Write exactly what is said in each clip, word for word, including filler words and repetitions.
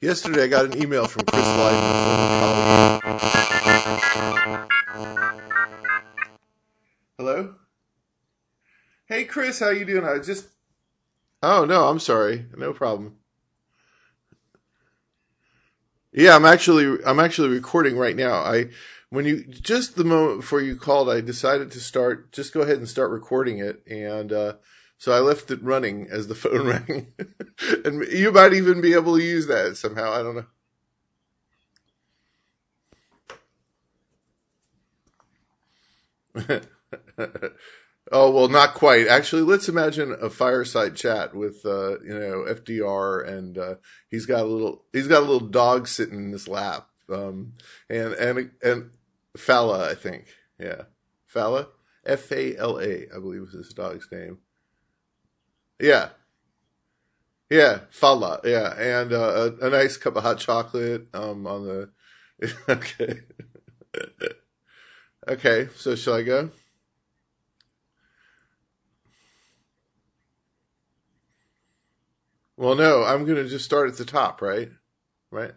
Yesterday, I got an email from Chris Lydon, a former colleague. Hello? Hey, Chris, how you doing? I just... Oh, no, I'm sorry. No problem. Yeah, I'm actually I'm actually recording right now. I when you just the moment before you called, I decided to start. Just go ahead and start recording it, and uh, so I left it running as the phone rang. And you might even be able to use that somehow. I don't know. Oh well, not quite. Actually, let's imagine a fireside chat with uh, you know F D R, and uh, he's got a little he's got a little dog sitting in his lap, um, and and and Fala, I think, yeah, Fala, F A L A, I believe was his dog's name. Yeah, yeah, Fala, yeah, and uh, a, a nice cup of hot chocolate um, on the. Okay, okay. So shall I go? Well, no, I'm going to just start at the top, right? Right.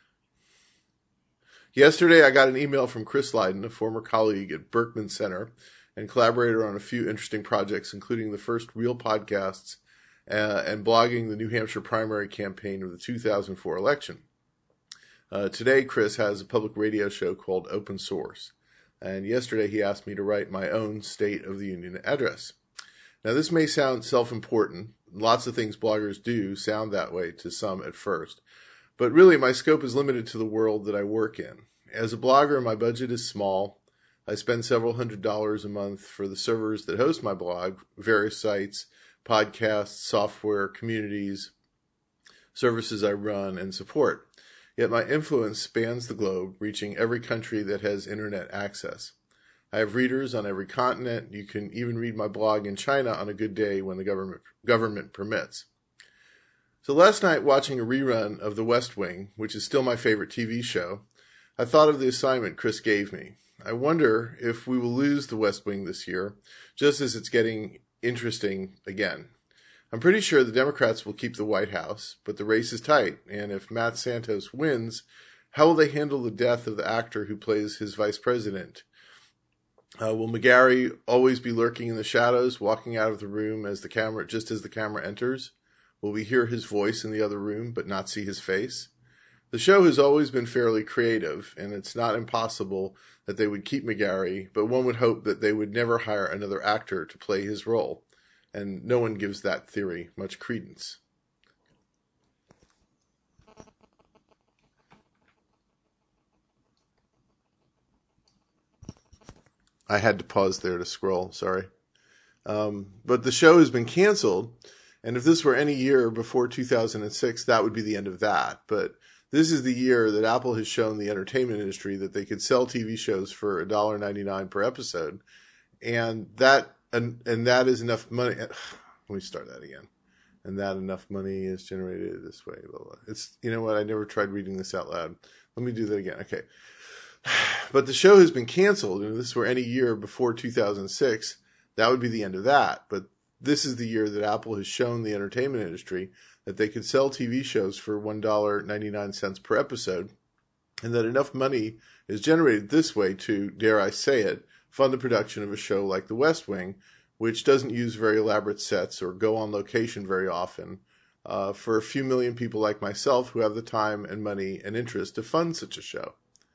Yesterday, I got an email from Chris Lydon, a former colleague at Berkman Center and collaborator on a few interesting projects, including the first real podcasts uh, and blogging the New Hampshire primary campaign of the two thousand four election. Uh, today, Chris has a public radio show called Open Source, and yesterday he asked me to write my own State of the Union address. Now, this may sound self-important. Lots of things bloggers do sound that way to some at first. But really, my scope is limited to the world that I work in. As a blogger, my budget is small. I spend several hundred dollars a month for the servers that host my blog, various sites, podcasts, software, communities, services I run and support. Yet my influence spans the globe, reaching every country that has internet access. I have readers on every continent. You can even read my blog in China on a good day when the government government permits. So last night, watching a rerun of The West Wing, which is still my favorite T V show, I thought of the assignment Chris gave me. I wonder if we will lose The West Wing this year, just as it's getting interesting again. I'm pretty sure the Democrats will keep the White House, but the race is tight, and if Matt Santos wins, how will they handle the death of the actor who plays his vice president? Uh, will McGarry always be lurking in the shadows, walking out of the room as the camera, just as the camera enters? Will we hear his voice in the other room, but not see his face? The show has always been fairly creative, and it's not impossible that they would keep McGarry, but one would hope that they would never hire another actor to play his role, and no one gives that theory much credence. I had to pause there to scroll, sorry. Um, but the show has been canceled, and if this were any year before two thousand six, that would be the end of that. But this is the year that Apple has shown the entertainment industry that they could sell T V shows for one dollar and ninety-nine cents per episode, and that and, and that is enough money. Let me start that again. And that enough money is generated this way. Blah, blah. It's you know what? I never tried reading this out loud. Let me do that again. Okay. But the show has been canceled, and if this were any year before two thousand six, that would be the end of that. But this is the year that Apple has shown the entertainment industry that they could sell T V shows for one dollar and ninety-nine cents per episode, and that enough money is generated this way to, dare I say it, fund the production of a show like The West Wing, which doesn't use very elaborate sets or go on location very often, uh, for a few million people like myself who have the time and money and interest to fund such a show.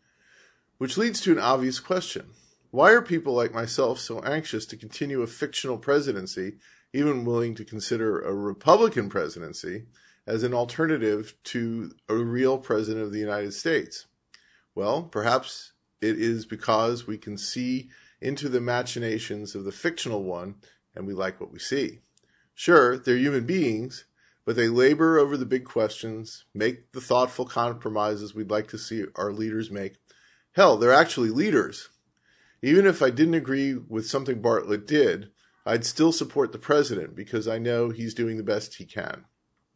Which leads to an obvious question. Why are people like myself so anxious to continue a fictional presidency, even willing to consider a Republican presidency, as an alternative to a real president of the United States? Well, perhaps it is because we can see into the machinations of the fictional one, and we like what we see. Sure, they're human beings, but they labor over the big questions, make the thoughtful compromises we'd like to see our leaders make. Hell, they're actually leaders. Even if I didn't agree with something Bartlett did, I'd still support the president because I know he's doing the best he can.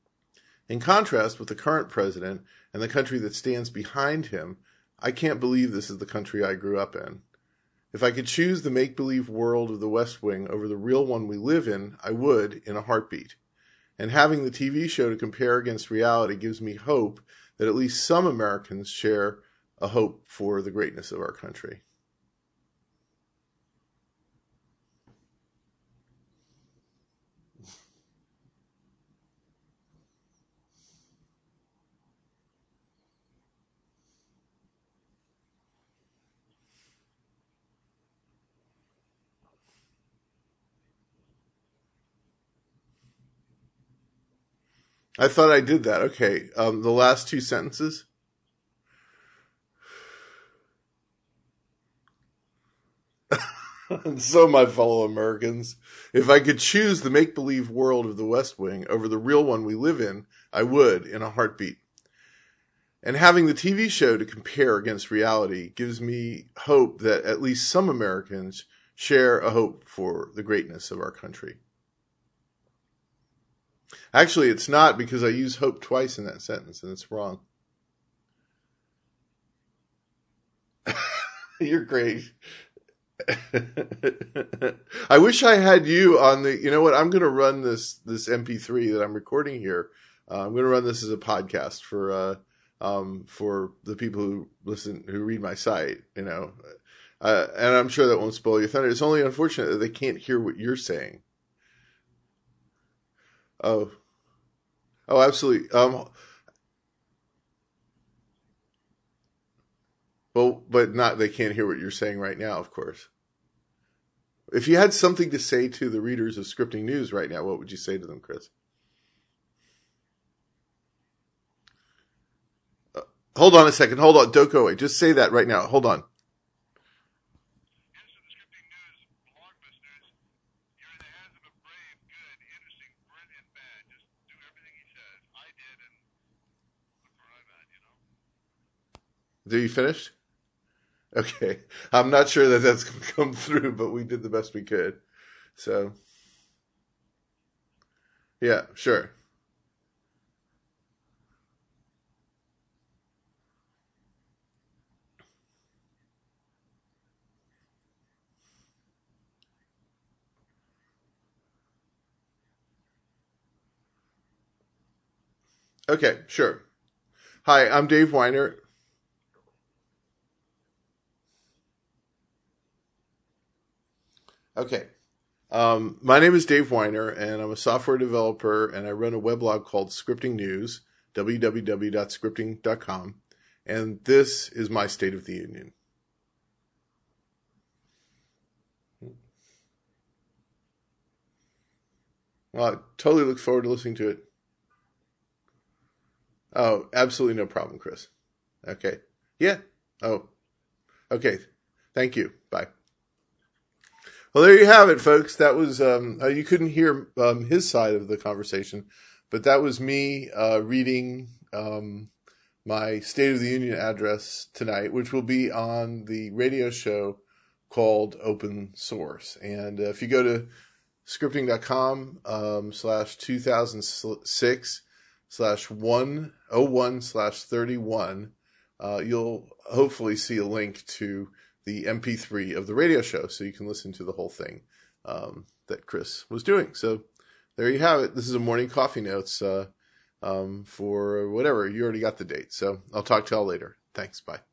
In contrast with the current president and the country that stands behind him, I can't believe this is the country I grew up in. If I could choose the make-believe world of the West Wing over the real one we live in, I would in a heartbeat. And having the T V show to compare against reality gives me hope that at least some Americans share a hope for the greatness of our country. I thought I did that. Okay. Um, the last two sentences. And so, my fellow Americans, if I could choose the make-believe world of the West Wing over the real one we live in, I would in a heartbeat. And having the T V show to compare against reality gives me hope that at least some Americans share a hope for the greatness of our country. Actually, it's not, because I use hope twice in that sentence, and it's wrong. You're great. I wish I had you on the, you know what, I'm going to run this, this M P three that I'm recording here. Uh, I'm going to run this as a podcast for, uh, um, for the people who listen, who read my site, you know, uh, and I'm sure that won't spoil your thunder. It's only unfortunate that they can't hear what you're saying. Oh, oh, absolutely. Um, well, but not, they can't hear what you're saying right now, of course. If you had something to say to the readers of Scripting News right now, what would you say to them, Chris? Uh, hold on a second. Hold on. Don't go away. Just say that right now. Hold on. Are you finished? Okay. I'm not sure that that's going to come through, but we did the best we could. So, yeah, sure. Okay, sure. Hi, I'm Dave Weiner. Okay. Um, my name is Dave Weiner, and I'm a software developer, and I run a weblog called Scripting News, w w w dot scripting dot com, and this is my State of the Union. Well, I totally look forward to listening to it. Oh, absolutely no problem, Chris. Okay. Yeah. Oh, okay. Thank you. Bye. Well, there you have it, folks. That was, um, uh, you couldn't hear um, his side of the conversation, but that was me uh, reading um, my State of the Union address tonight, which will be on the radio show called Open Source. And uh, if you go to scripting.com um, slash 2006 slash 101 slash 31, uh, you'll hopefully see a link to the M P three of the radio show, so you can listen to the whole thing um, that Chris was doing. So there you have it. This is a morning coffee notes uh, um, for whatever. You already got the date. So I'll talk to y'all later. Thanks. Bye.